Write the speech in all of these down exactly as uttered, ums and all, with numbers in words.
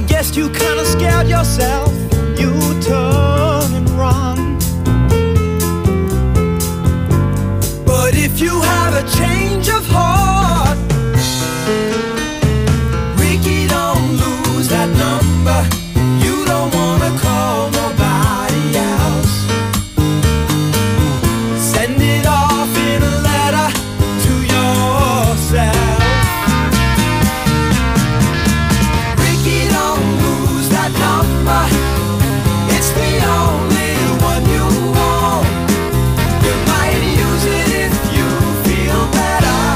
guess you kinda scared yourself. You turn and run. But if you have a change of heart, Ricky, don't lose that number. You don't wanna call nobody else. Send it off in a letter to yourself. Ricky, don't lose that number. It's the only one you want. You might use it if you feel better.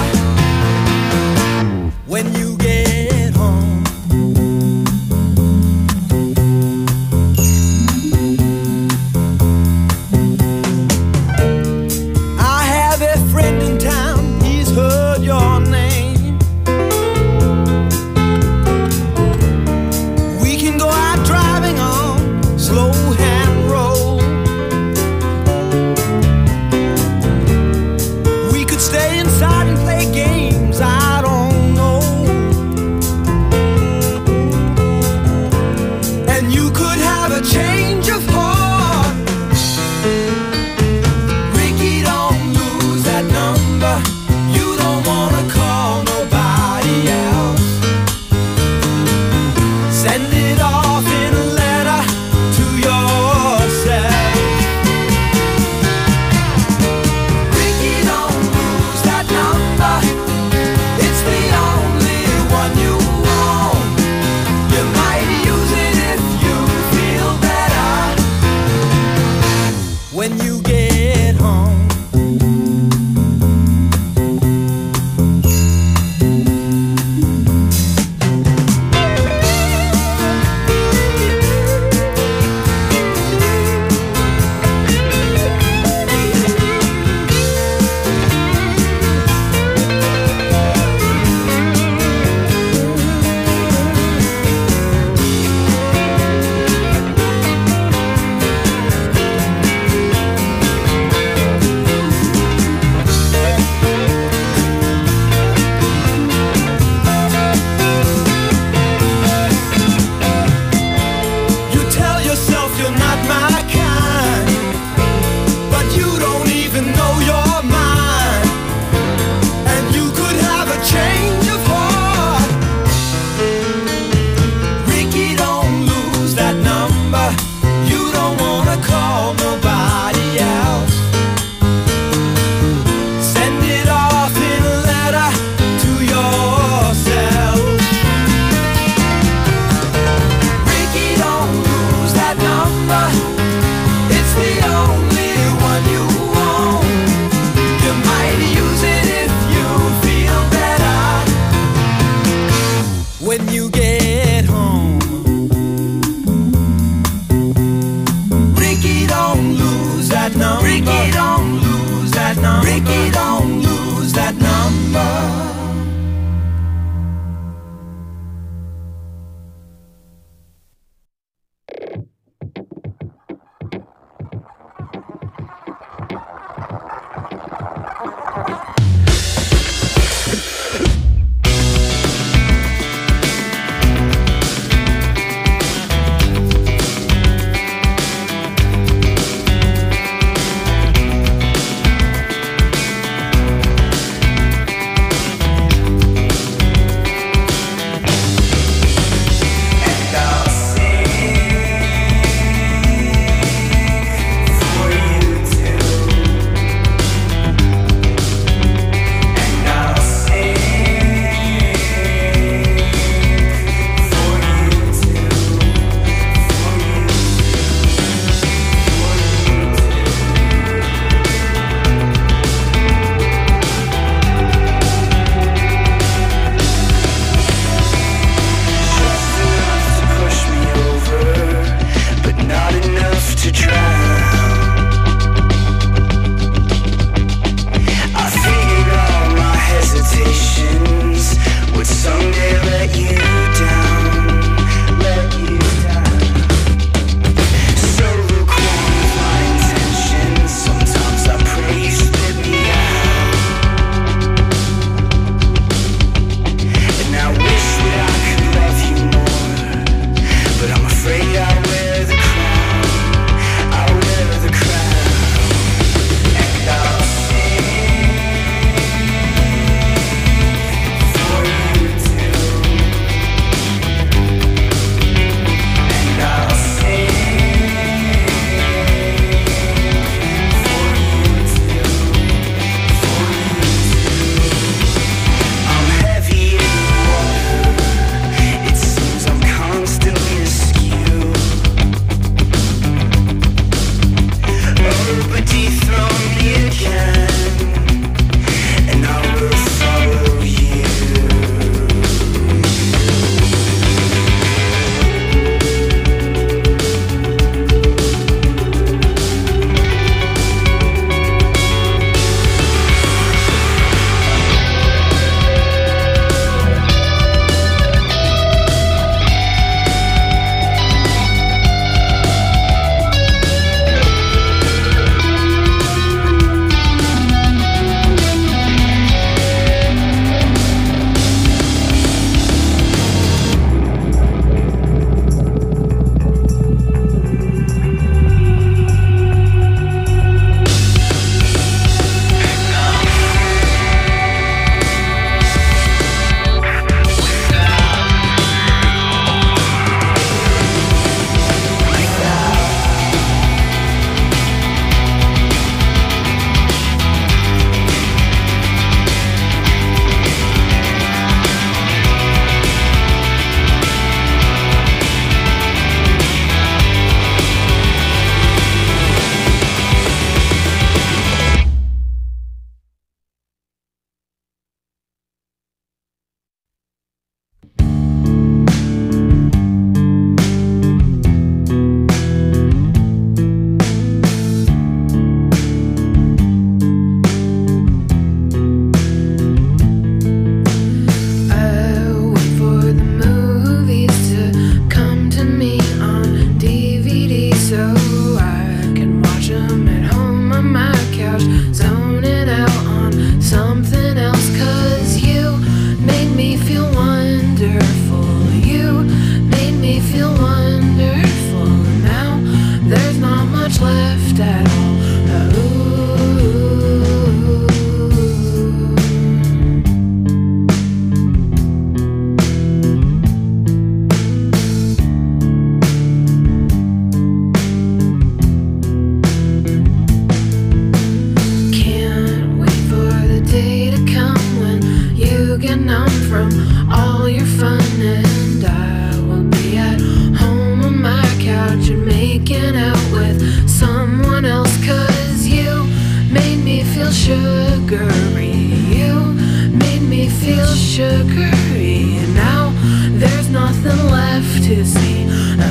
from all your fun, and I will be at home on my couch and making out with someone else. Cause you made me feel sugary, you made me feel sugary, and now there's nothing left to see.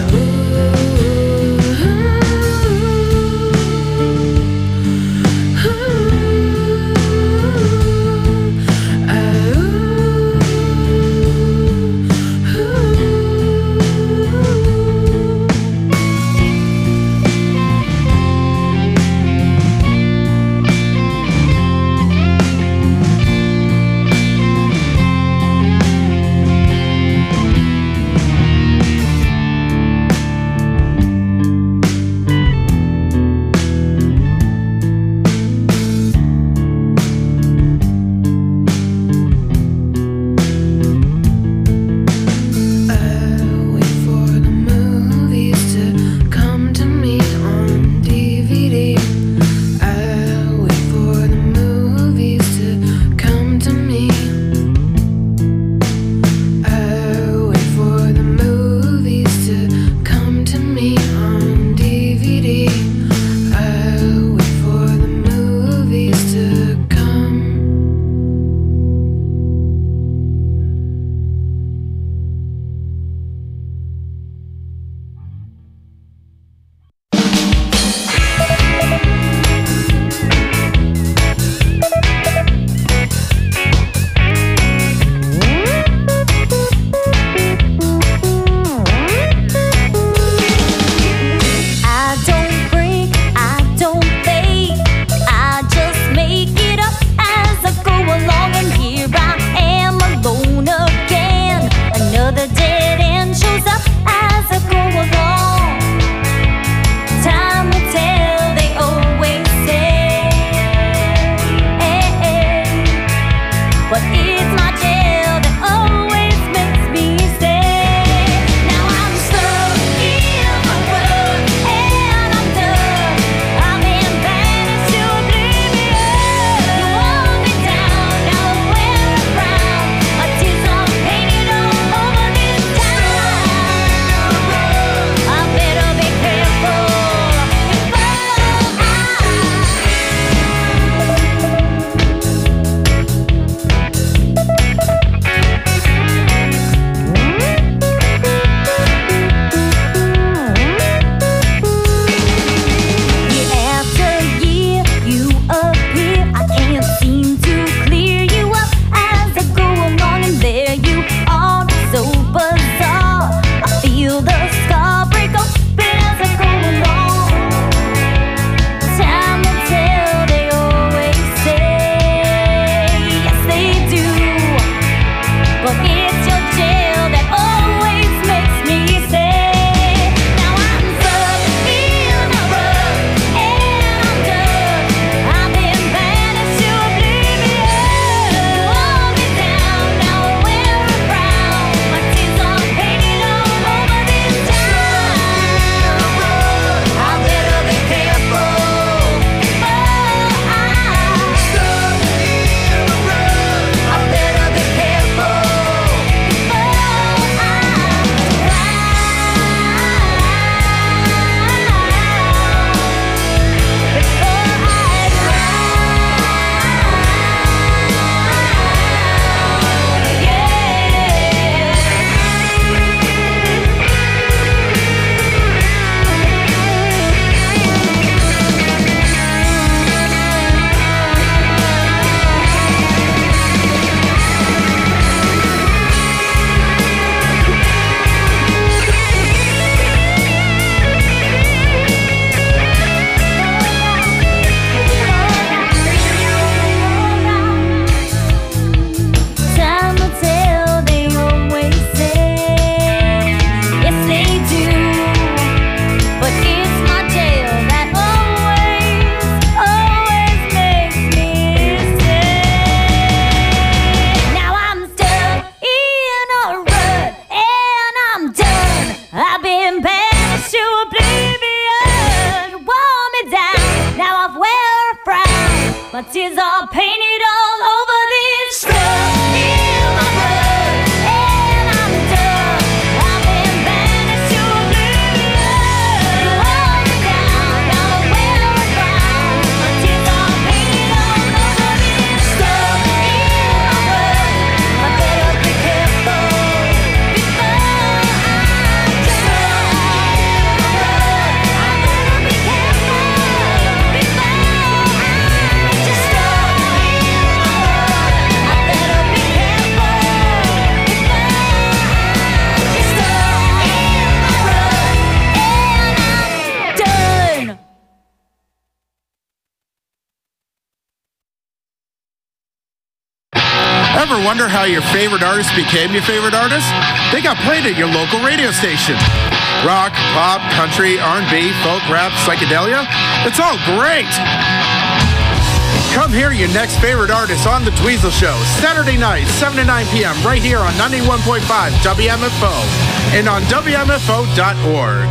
Ooh. My tears are painted all over this stuff in my blood. Ever wonder how your favorite artist became your favorite artist? They got played at your local radio station. Rock, pop, country, R and B, folk, rap, psychedelia. It's all great. Come hear your next favorite artist on The Dweezil Show, Saturday night, seven to nine p.m., right here on ninety-one point five W M F O and on W M F O dot org.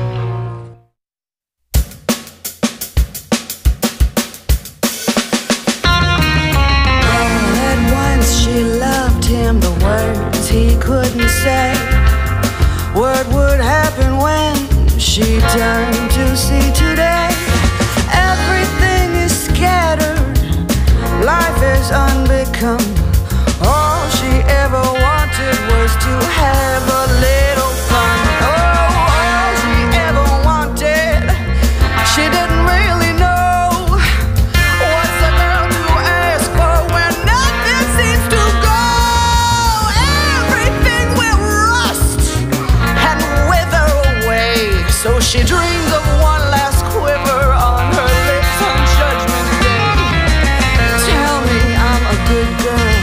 All at once she loved him, the words he couldn't say. What would happen when she turned to see today? Everything is scattered, life is unbecome. All she ever wanted was to have a little fun. Oh, all she ever wanted, she didn't really know. What's a girl to ask for when nothing seems to go? Everything will rust and wither away. So she dreams of one last quiver on her lips on Judgment Day. Tell me I'm a good girl,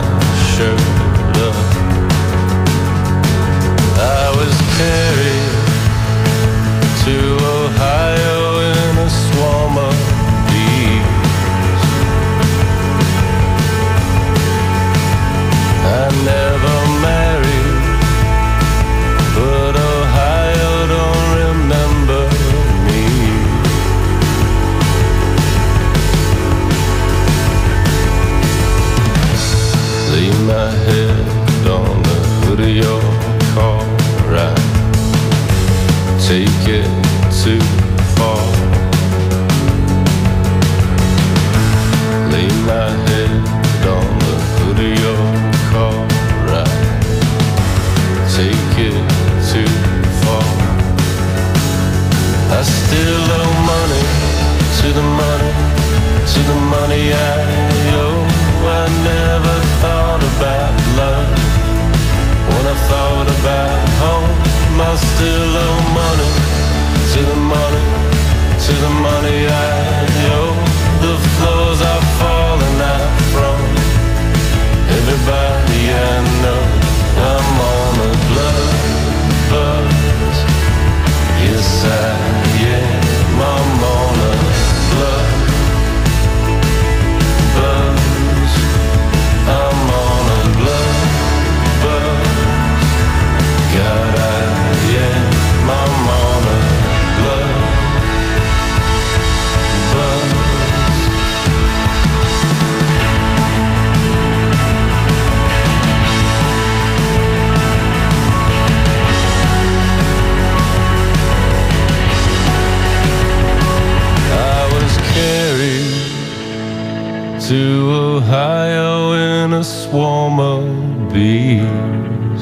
shirt up. I was carried to Ohio in a swarm of bees. I never married, but Ohio don't remember me. Lay my head on the hood of your car, right? Take it too far. Lay my head on the hood of your car, right? Take it too far. I still owe money to the money, to the money I owe. I never thought about love when I thought about home. I still owe money to the money, to the money I owe. The floors are falling out from everybody I know. I'm on a blood buzz. Yes, I am. I'm on a blood buzz. I'm on a blood buzz. God, I am. I'm on a blood buzz. Carried to Ohio in a swarm of bees.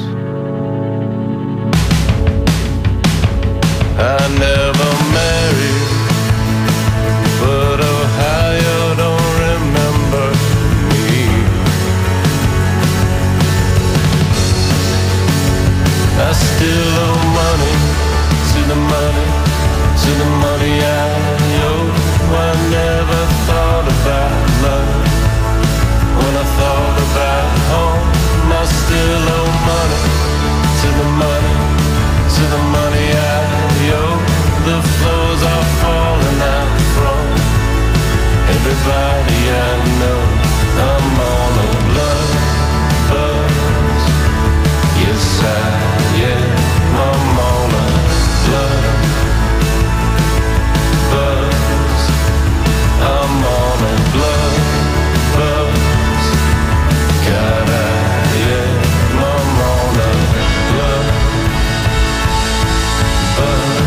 I never married, but Ohio don't remember me. I still owe money to the money, to the money I owe. I never thought about love when I thought about home. I still owe money to the money, to the money I owe. The floors are falling out from everybody I know. I'm on a blood buzz. Yes, I am. I'm on a blood buzz. I'm on a blood buzz. God, I am. I'm on a blood buzz.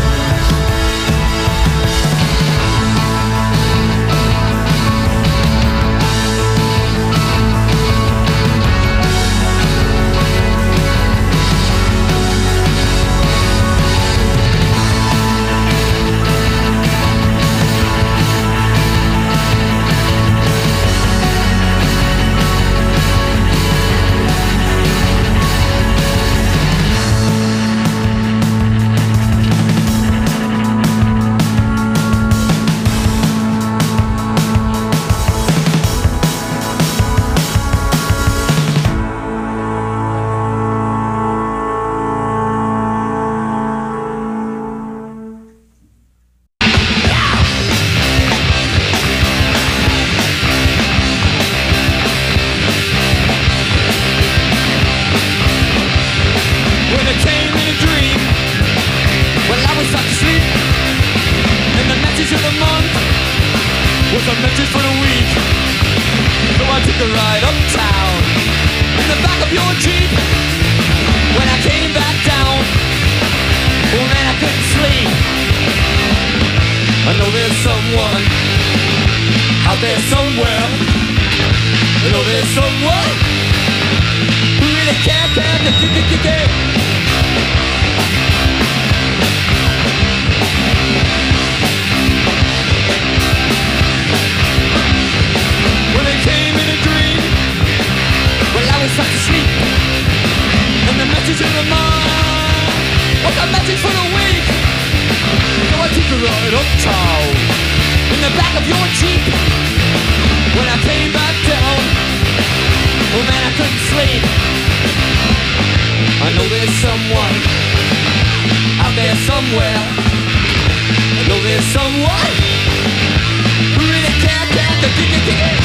Oh man, I couldn't sleep. I know there's someone out there somewhere. I know there's someone who really can't stand the kick it, kick it.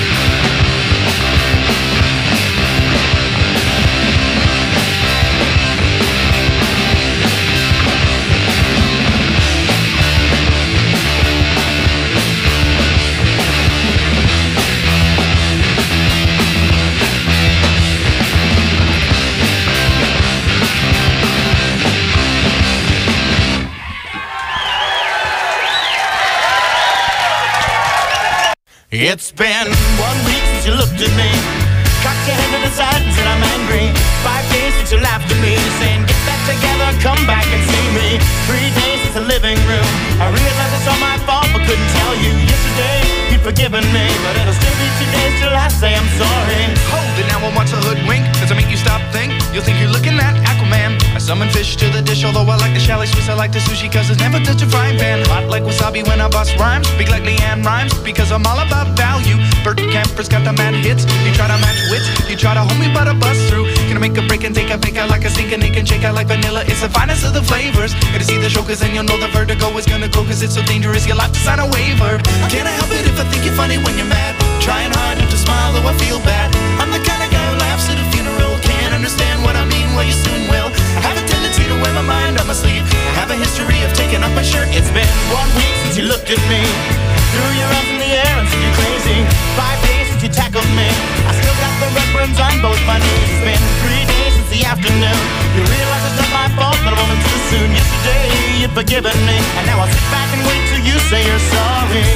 It's been one week since you looked at me, cocked your head to the side and said I'm angry. Five days since you laughed at me, saying get back together, come back and see me. Three days since the living room, I realized it's all my fault but couldn't tell you. Yesterday you'd forgiven me, but it'll still be two days till I say I'm sorry. Hold it now and watch a hoodwink. Does it make you stop think? You'll think you're looking at Aquaman. I summon fish to the dish, although I like the chalet Swiss, I like the sushi cause it's never touch a frying pan. Hot like wasabi when I bust rhymes, big like Leanne rhymes, because I'm all about value. Bert Camper's got the mad hits, you try to match wits, you try to hold me but I bust through. Gonna make a break and take a fake out like a sink and it can shake out like vanilla. It's the finest of the flavors. Gotta see the show cause then you'll know the vertigo is gonna go cause it's so dangerous you'll have to sign a waiver. Can't I help it if I think you're funny when you're mad? Trying hard not to smile though I feel bad. I'm the kind of guy who laughs at a funeral. Can't understand what I mean, well you soon will. I have a tendency to wear my mind on my sleeve. I have a history of taking off my shirt. It's been one week since you looked at me, threw your arms in the air and said you're crazy. Five days since you tackled me, I still got the red burns on both my knees. It's been three days since the afternoon, you realize it's not my fault but a moment too soon. Yesterday you'd forgiven me, and now I'll sit back and wait till you say you're sorry.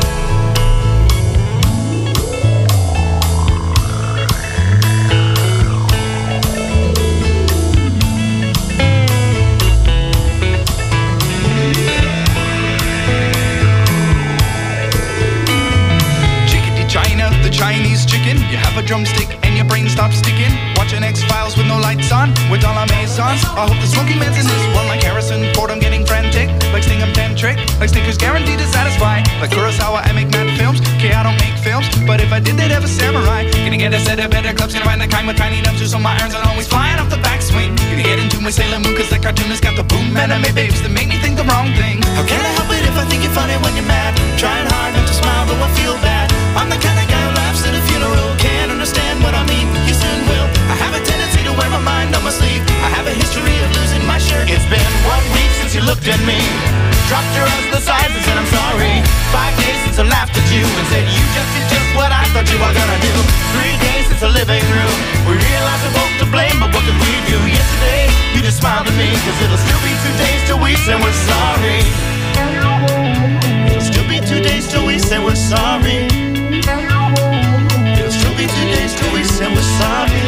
Chinese chicken, you have a drumstick and your brain stops sticking. Watching X-Files with no lights on, with all our maisons. I hope the smoking man's in this one like Harrison Ford, I'm getting frantic. Like Sting, I'm tantric. Like Snickers guaranteed to satisfy. Like Kurosawa, I make mad films. Okay, I don't make films, but if I did, they'd have a samurai. Gonna get a set of better clubs, gonna find the kind with tiny nubs, so my irons are always flying off the backswing. Gonna get into my Sailor Moon, cause that cartoonist got the boom anime babes that make me think the wrong thing. How can I help it if I think you're funny when you're mad? Trying hard not to smile, though I feel bad. I'm the kind of guy who laughs at a funeral. Can't understand what I mean, you soon will. I have a tendency to wear my mind on my sleeve. I have a history of losing my shirt. It's been one week since you looked at me, dropped your arms to the sides and said I'm sorry. Five days since I laughed at you and said you just did just what I thought you were gonna do. Three days since the living room, we realized we're both to blame, but what could we do? Yesterday, you just smiled at me, cause it'll still be two days till we say we're sorry. It'll still be two days till we say we're sorry. It'll still be two days till we say we're sorry.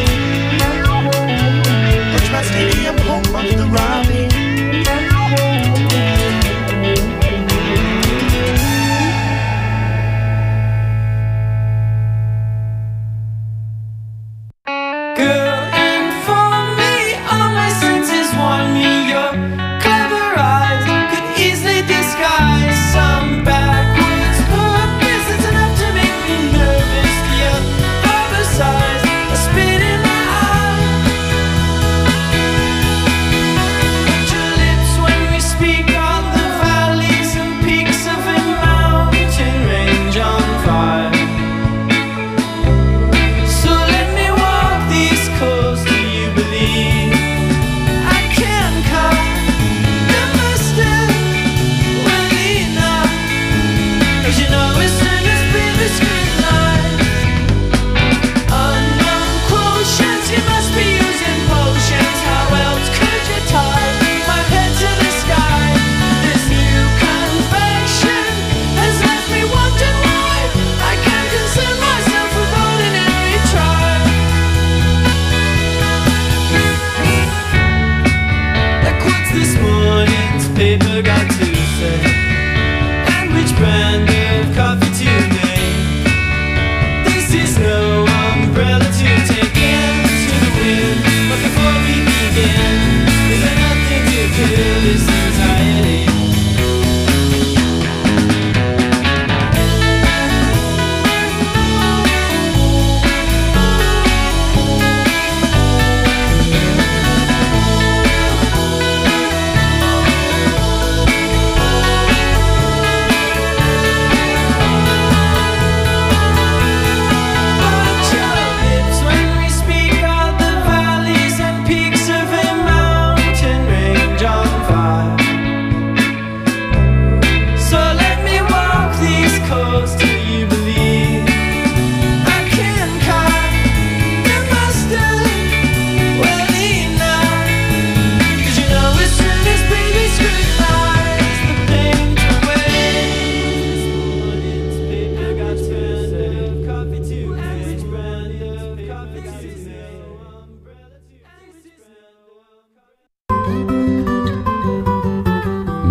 Richmond Stadium, home of the Robbie.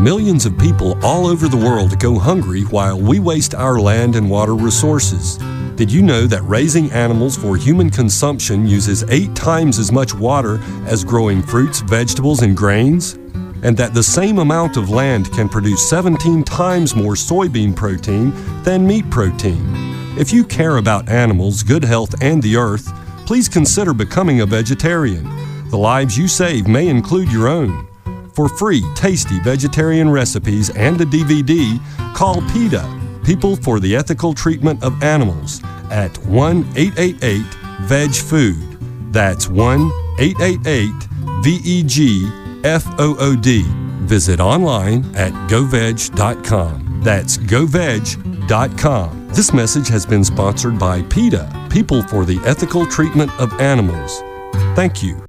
millions of people all over the world go hungry while we waste our land and water resources. Did you know that raising animals for human consumption uses eight times as much water as growing fruits, vegetables, and grains? And that the same amount of land can produce seventeen times more soybean protein than meat protein? If you care about animals, good health, and the earth, please consider becoming a vegetarian. The lives you save may include your own. For free, tasty vegetarian recipes and a D V D, call PETA, People for the Ethical Treatment of Animals, at one eight eight eight veg food. That's one eight eight eight V E G F O O D. Visit online at go veg dot com. That's go veg dot com. This message has been sponsored by PETA, People for the Ethical Treatment of Animals. Thank you.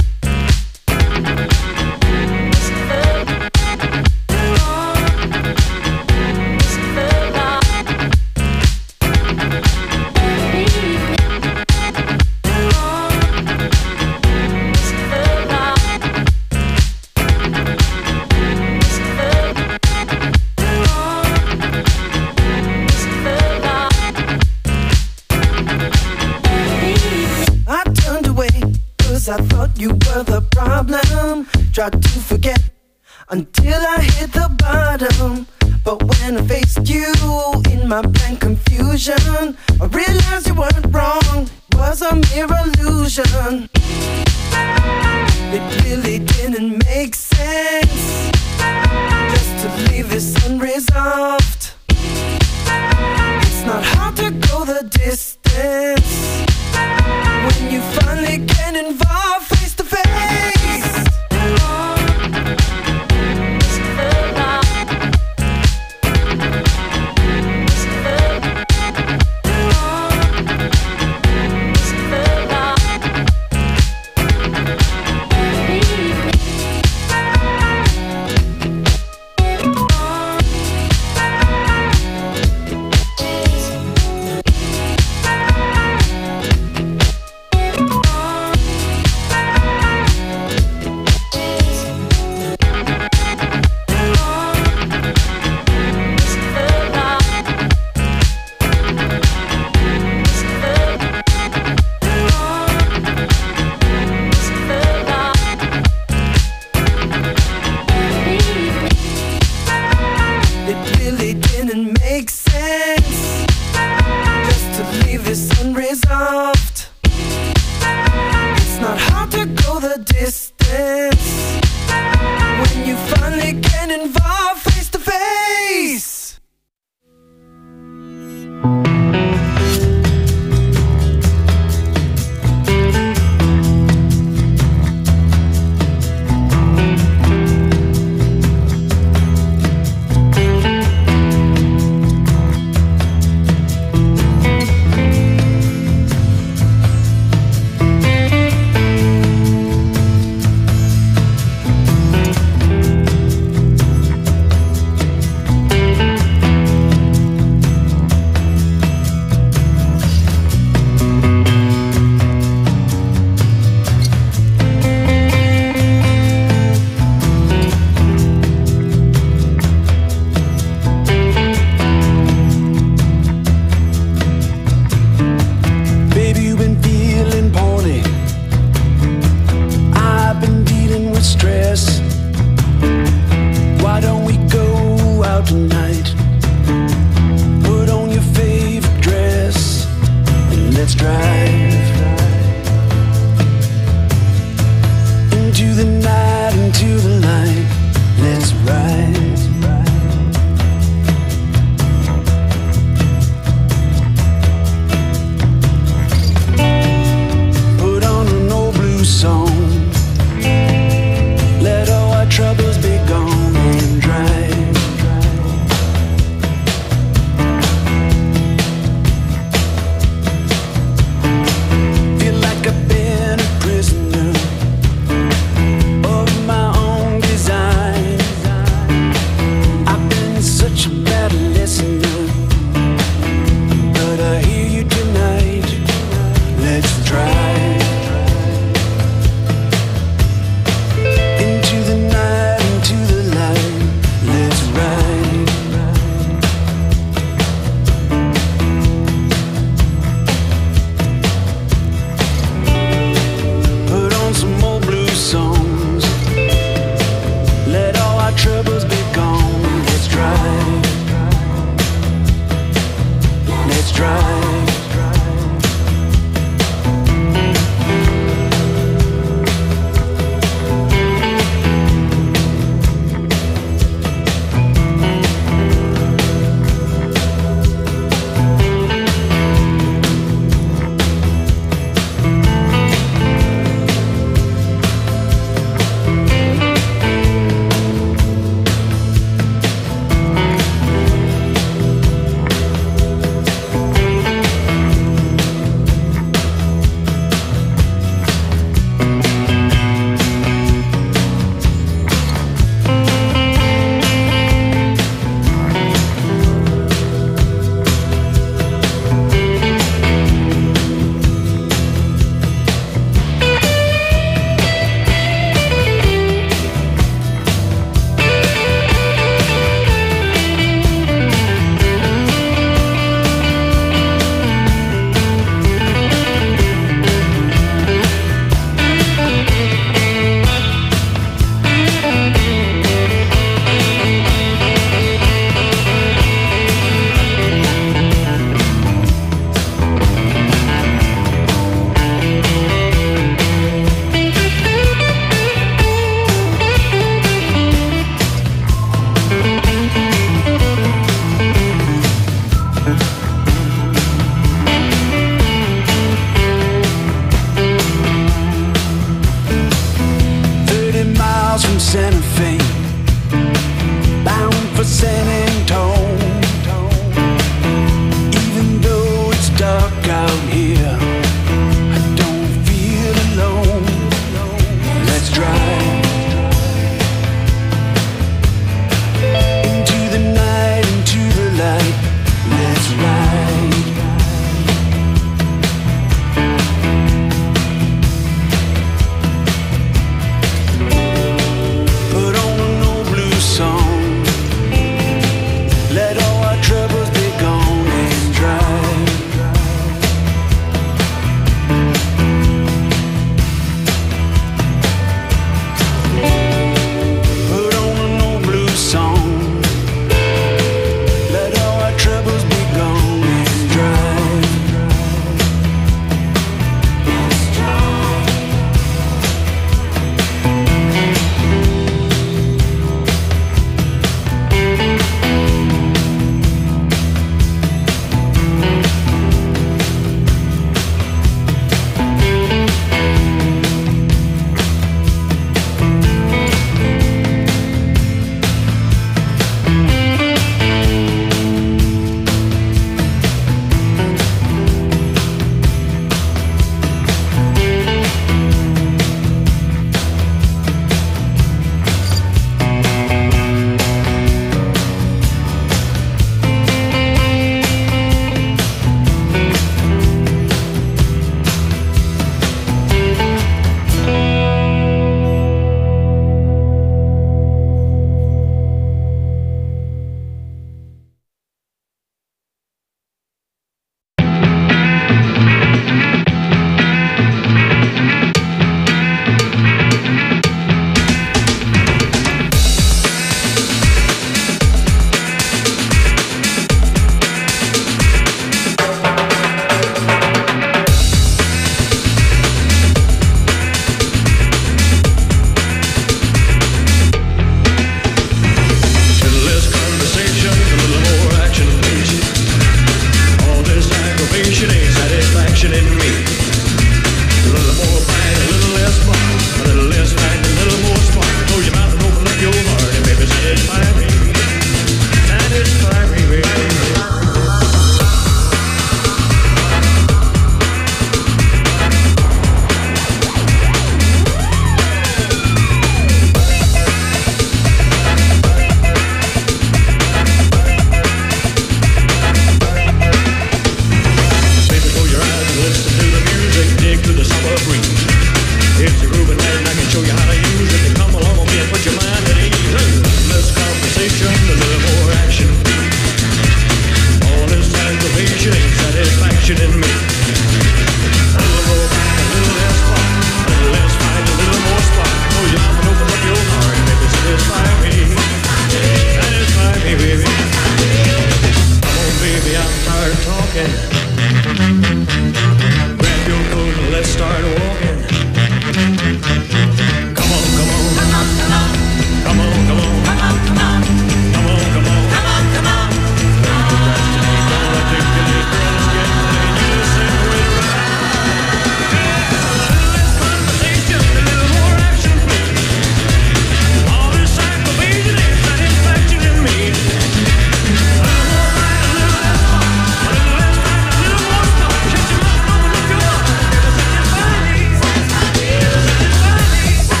Satisfy me.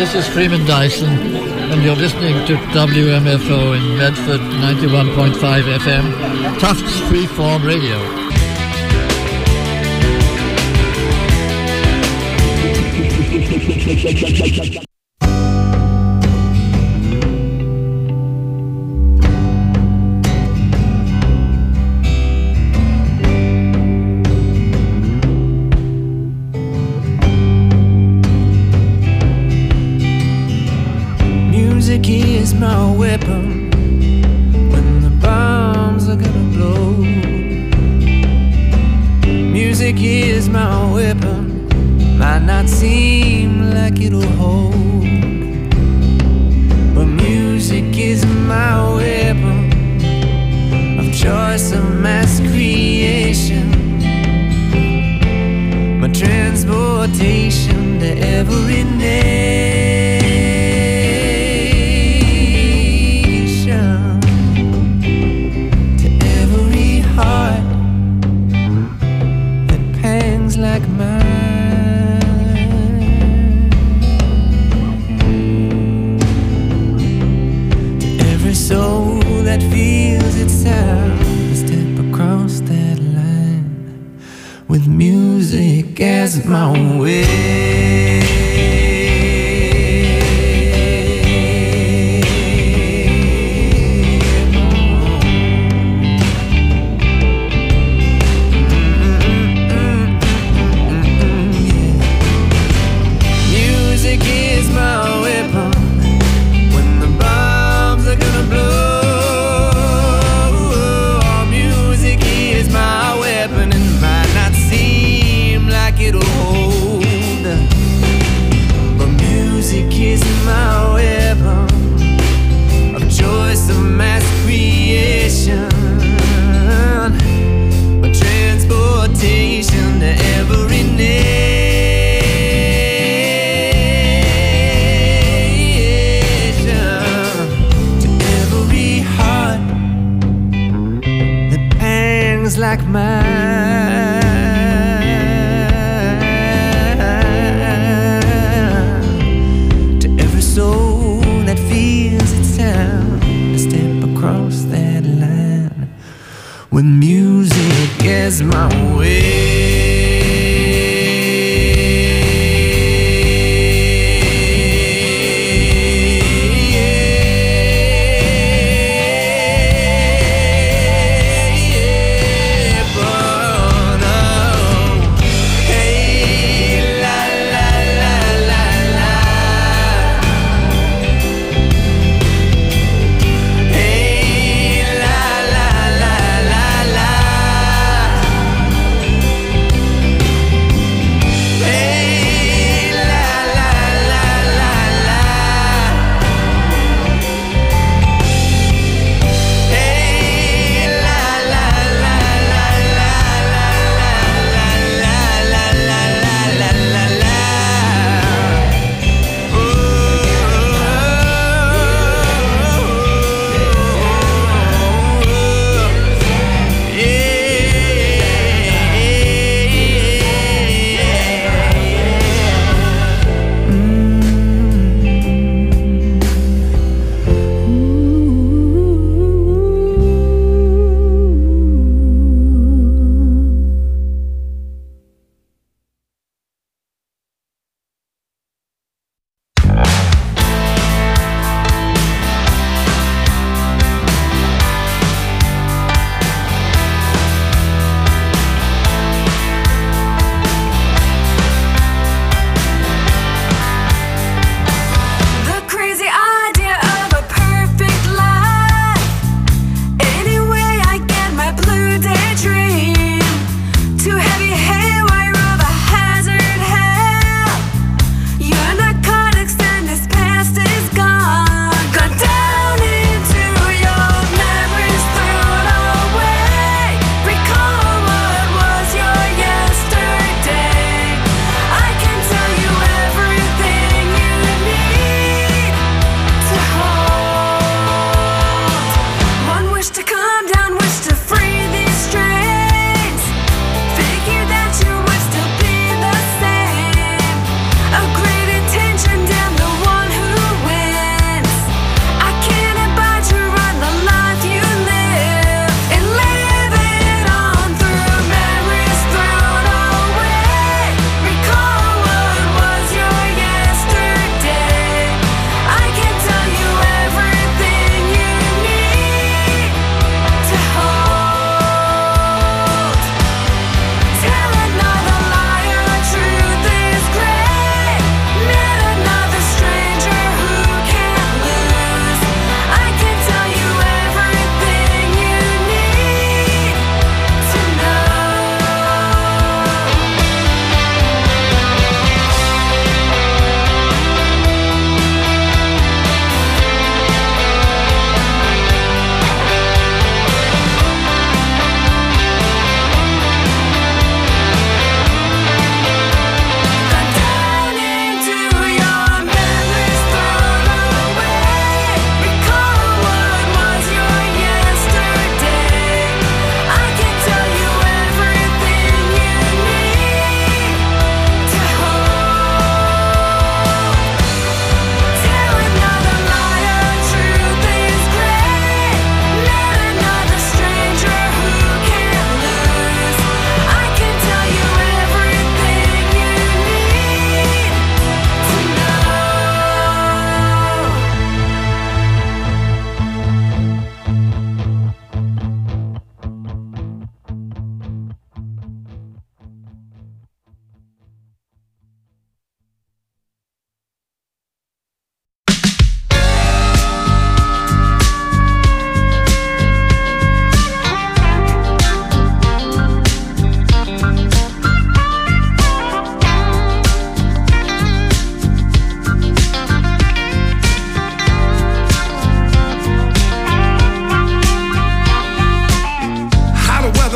this is Freeman Dyson, and you're listening to W M F O in Medford, ninety-one point five F M, Tufts Freeform Radio. Music is my weapon when the bombs are gonna blow. Music is my weapon, might not seem like it'll hold, but music is my weapon of choice, of mass creation, my transportation to every nation. Like mine, to every soul that feels its sound, step across that line with music as my way. My weapon of choice, of mass creation, my transportation to every nation, to every heart that pangs like mine. Soul that feels its sound to step across that line with music as my way.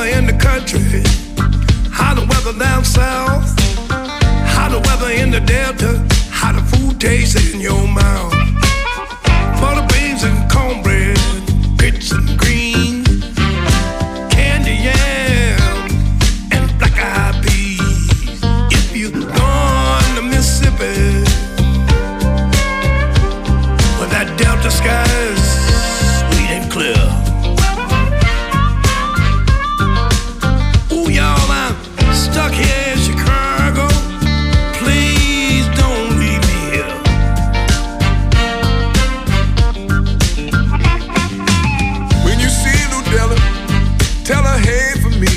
in the country, how the weather down south, how the weather in the delta, how the food tastes in your mouth. Butter beans and cornbread, grits and green, candy yam and black eyed peas. If you gone to Mississippi, where that delta sky is sweet and clear. Ooh, y'all, I'm stuck here in Chicago. Please don't leave me here. When you see Ludella, tell her hey for me.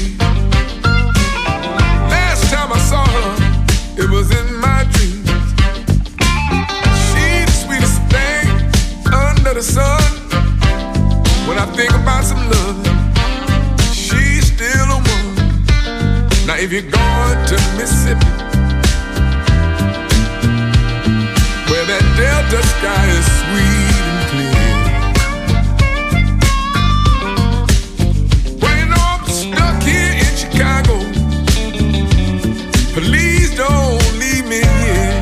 Last time I saw her, it was in my dreams. She the sweetest thing under the sun. When I think about some love, she's still a one. Now if you're going to Mississippi, where that delta sky is sweet and clear, well, you know I'm stuck here in Chicago. Please don't leave me here.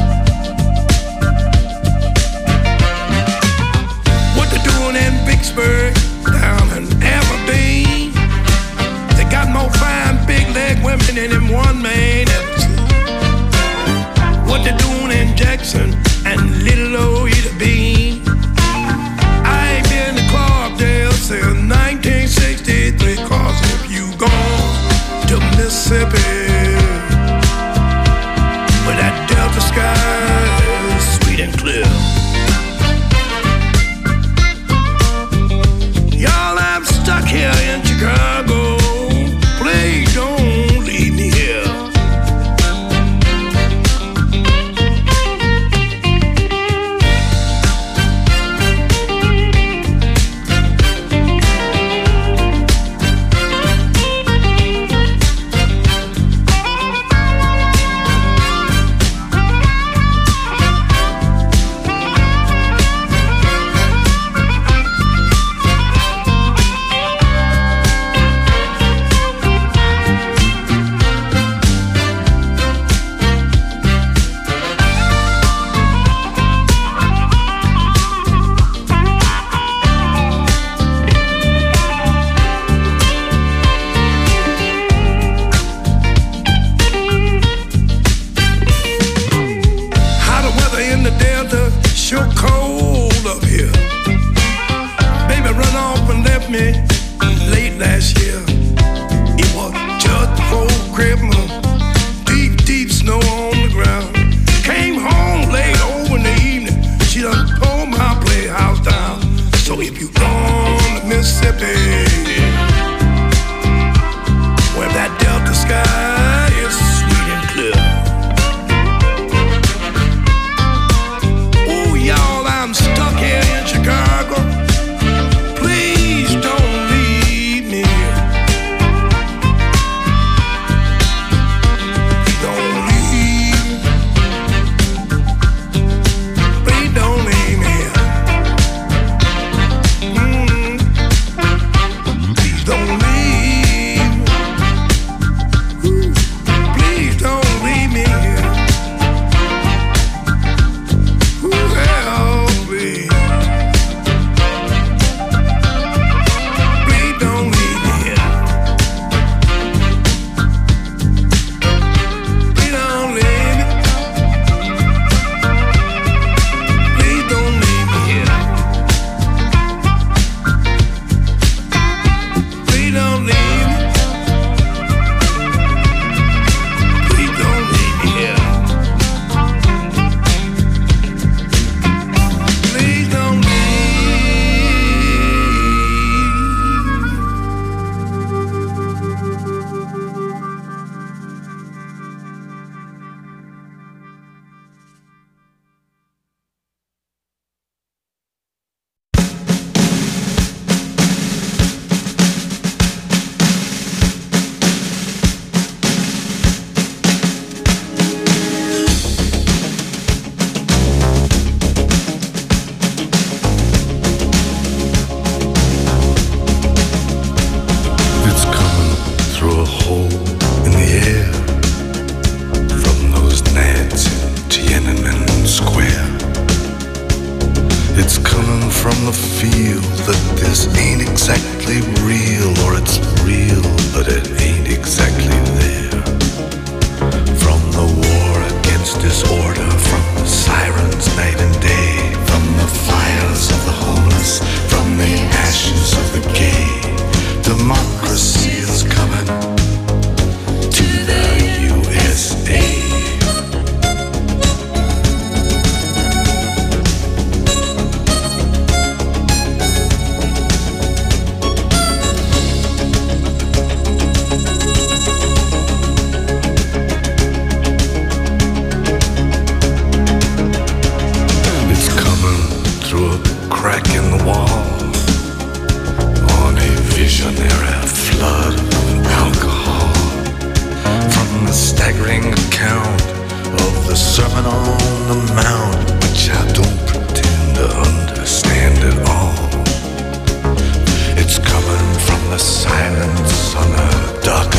What they doing in Vicksburg, down in Aberdeen? They got more fine big leg women than them one man ever seen. What they doing in Jackson and Little old Ida Bean? I ain't been to Clarkdale since nineteen sixty-three. Cause if you gone to Mississippi, where that delta sky is sweet and clear. Y'all, I'm stuck here in Chicago. Please don't leave me here.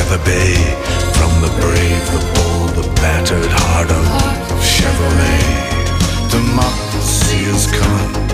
the bay, from the brave, the bold, the battered heart of Chevrolet. Democracy is coming.